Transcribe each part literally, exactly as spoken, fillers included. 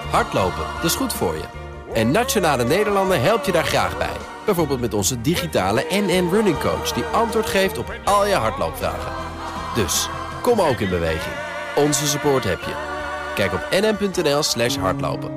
Hardlopen, dat is goed voor je. En Nationale Nederlanden helpt je daar graag bij. Bijvoorbeeld met onze digitale N N Running Coach... die antwoord geeft op al je hardloopvragen. Dus, kom ook in beweging. Onze support heb je. Kijk op nn.nl slash hardlopen.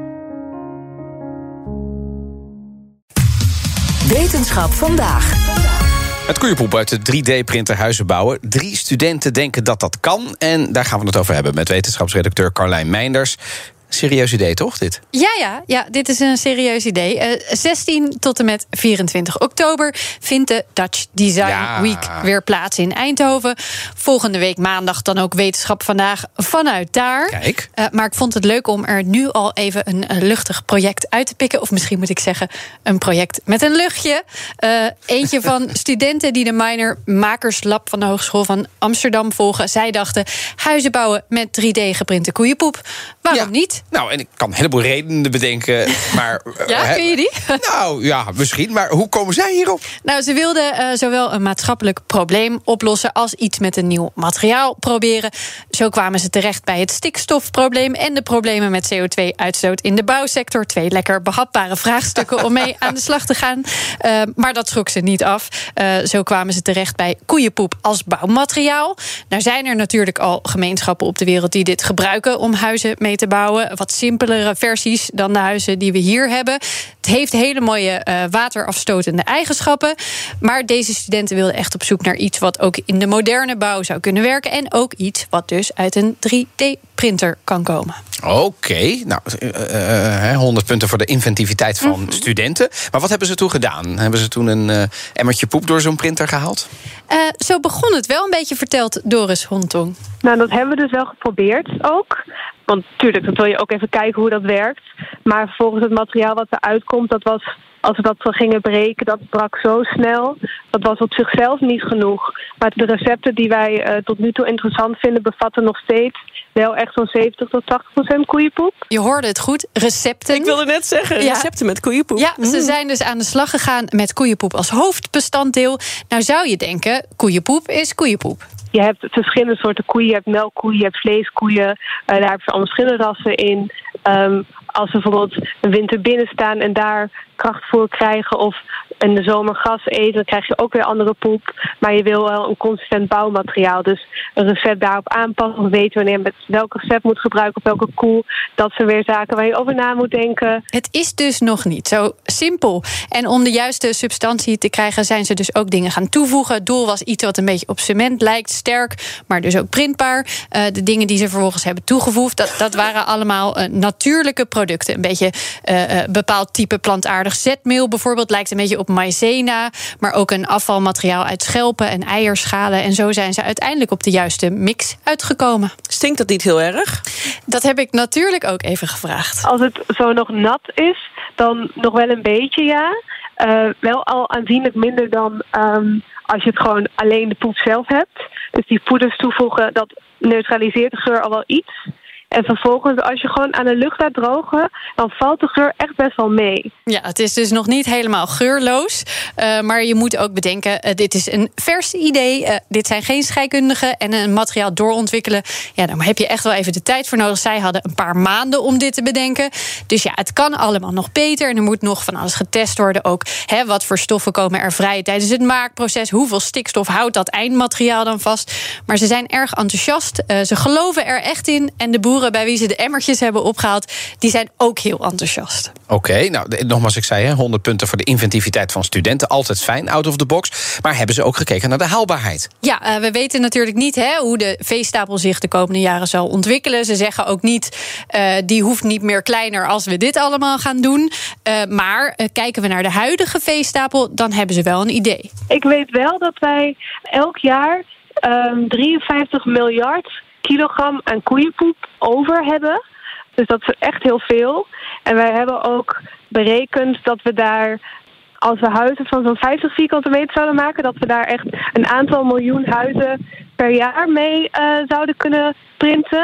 Wetenschap vandaag. Met koeienpoep uit de drie D-printer huizen bouwen. Drie studenten denken dat dat kan. En daar gaan we het over hebben met wetenschapsredacteur Carlijn Meinders. Serieus idee, toch, dit? Ja, ja, ja, dit is een serieus idee. Uh, zestien tot en met vierentwintig oktober vindt de Dutch Design Ja. Week weer plaats in Eindhoven. Volgende week maandag dan ook Wetenschap Vandaag vanuit daar. Kijk. Uh, maar ik vond het leuk om er nu al even een, een luchtig project uit te pikken. Of misschien moet ik zeggen, een project met een luchtje. Uh, eentje van studenten die de minor Makerslab van de Hogeschool van Amsterdam volgen. Zij dachten, huizen bouwen met drie D geprinte koeienpoep. Waarom Ja. niet? Nou, en ik kan een heleboel redenen bedenken, maar... Ja, hè, kun je die? Nou, ja, misschien. Maar hoe komen zij hierop? Nou, ze wilden uh, zowel een maatschappelijk probleem oplossen als iets met een nieuw materiaal proberen. Zo kwamen ze terecht bij het stikstofprobleem en de problemen met C O twee uitstoot in de bouwsector. Twee lekker behapbare vraagstukken om mee aan de slag te gaan. Uh, maar dat schrok ze niet af. Uh, zo kwamen ze terecht bij koeienpoep als bouwmateriaal. Nou zijn er natuurlijk al gemeenschappen op de wereld die dit gebruiken om huizen mee te bouwen. Wat simpelere versies dan de huizen die we hier hebben. Het heeft hele mooie uh, waterafstotende eigenschappen. Maar deze studenten wilden echt op zoek naar iets wat ook in de moderne bouw zou kunnen werken. En ook iets wat dus uit een drie D-printer kan komen. Oké, okay, nou, uh, uh, honderd punten voor de inventiviteit van mm-hmm. studenten. Maar wat hebben ze toen gedaan? Hebben ze toen een uh, emmertje poep door zo'n printer gehaald? Uh, zo begon het wel een beetje, verteld Doris Hontong. Nou, dat hebben we dus wel geprobeerd ook. Want natuurlijk, dan wil je ook even kijken hoe dat werkt. Maar vervolgens het materiaal wat eruit komt, dat was, als we dat zo gingen breken, dat brak zo snel. Dat was op zichzelf niet genoeg. Maar de recepten die wij uh, tot nu toe interessant vinden, bevatten nog steeds wel echt zo'n zeventig tot tachtig procent koeienpoep. Je hoorde het goed, recepten. Ik wilde net zeggen, recepten ja. met koeienpoep. Ja, mm. ze zijn dus aan de slag gegaan met koeienpoep als hoofdbestanddeel. Nou zou je denken, koeienpoep is koeienpoep. Je hebt verschillende soorten koeien. Je hebt melkkoeien, je hebt vleeskoeien. Uh, daar hebben ze allemaal verschillende rassen in. Um, als we bijvoorbeeld een winter binnen staan en daar krachtvoer krijgen of in de zomer gras eten, dan krijg je ook weer andere poep. Maar je wil wel een consistent bouwmateriaal. Dus een recept daarop aanpassen. Of weten wanneer je met welk recept moet gebruiken op welke koe. Dat zijn weer zaken waar je over na moet denken. Het is dus nog niet zo simpel. En om de juiste substantie te krijgen zijn ze dus ook dingen gaan toevoegen. Het doel was iets wat een beetje op cement lijkt, sterk, maar dus ook printbaar. Uh, de dingen die ze vervolgens hebben toegevoegd, dat, dat waren allemaal uh, natuurlijke producten. Een beetje uh, uh, bepaald type plantaardig zetmeel bijvoorbeeld lijkt een beetje op maïzena, maar ook een afvalmateriaal uit schelpen en eierschalen. En zo zijn ze uiteindelijk op de juiste mix uitgekomen. Stinkt dat niet heel erg? Dat heb ik natuurlijk ook even gevraagd. Als het zo nog nat is, dan nog wel een beetje, ja. Uh, wel al aanzienlijk minder dan um, als je het gewoon alleen de poep zelf hebt. Dus die poeders toevoegen, dat neutraliseert de geur al wel iets. En vervolgens, als je gewoon aan de lucht laat drogen, dan valt de geur echt best wel mee. Ja, het is dus nog niet helemaal geurloos. Uh, maar je moet ook bedenken, uh, dit is een vers idee. Uh, dit zijn geen scheikundigen. En een materiaal doorontwikkelen, ja, daar heb je echt wel even de tijd voor nodig. Zij hadden een paar maanden om dit te bedenken. Dus ja, het kan allemaal nog beter. En er moet nog van alles getest worden. Ook hè, wat voor stoffen komen er vrij tijdens het maakproces. Hoeveel stikstof houdt dat eindmateriaal dan vast? Maar ze zijn erg enthousiast. Uh, ze geloven er echt in. En de boeren bij wie ze de emmertjes hebben opgehaald, die zijn ook heel enthousiast. Oké, okay, nou, nogmaals, ik zei, hè, honderd punten voor de inventiviteit van studenten. Altijd fijn, out of the box. Maar hebben ze ook gekeken naar de haalbaarheid? Ja, uh, we weten natuurlijk niet hè, hoe de veestapel zich de komende jaren zal ontwikkelen. Ze zeggen ook niet, uh, die hoeft niet meer kleiner als we dit allemaal gaan doen. Uh, maar uh, kijken we naar de huidige veestapel, dan hebben ze wel een idee. Ik weet wel dat wij elk jaar um, drieënvijftig miljard kilogram aan koeienpoep over hebben. Dus dat is echt heel veel. En wij hebben ook berekend dat we daar, als we huizen van zo'n vijftig vierkante meter zouden maken, dat we daar echt een aantal miljoen huizen per jaar mee uh, zouden kunnen printen.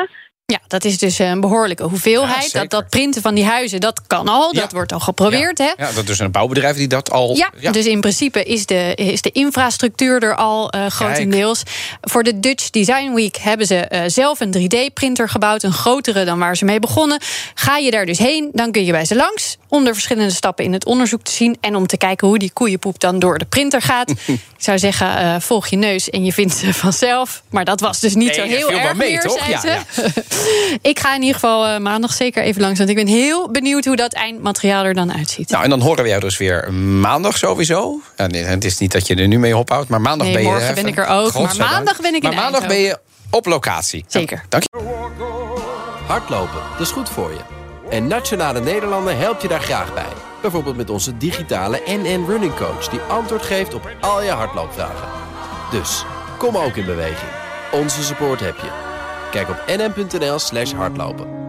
Ja, dat is dus een behoorlijke hoeveelheid. Ja, dat, dat printen van die huizen, dat kan al. Ja. Dat wordt al geprobeerd. Ja, Hè? ja, dat is een bouwbedrijf die dat al... Ja, ja. Dus in principe is de, is de infrastructuur er al uh, grotendeels. Voor de Dutch Design Week hebben ze uh, zelf een drie D-printer gebouwd. Een grotere dan waar ze mee begonnen. Ga je daar dus heen, dan kun je bij ze langs... om de verschillende stappen in het onderzoek te zien... en om te kijken hoe die koeienpoep dan door de printer gaat. Ik zou zeggen, uh, volg je neus en je vindt ze vanzelf. Maar dat was dus niet nee, zo heel erg mee, meer, toch? zei Ja, ze. ja. Ik ga in ieder geval uh, maandag zeker even langs... want ik ben heel benieuwd hoe dat eindmateriaal er dan uitziet. Nou, en dan horen we jou dus weer maandag sowieso. Ja, nee, het is niet dat je er nu mee ophoudt, maar maandag nee, ben je... morgen ben ik er ook, maar maandag ben ik in Maar maandag Eindhoven. ben je op locatie. Zeker. Dank je. Hardlopen, dat is goed voor je. En Nationale Nederlanden helpt je daar graag bij. Bijvoorbeeld met onze digitale N N Running Coach... die antwoord geeft op al je hardloopvragen. Dus, kom ook in beweging. Onze support heb je. Kijk op nn.nl slash hardlopen.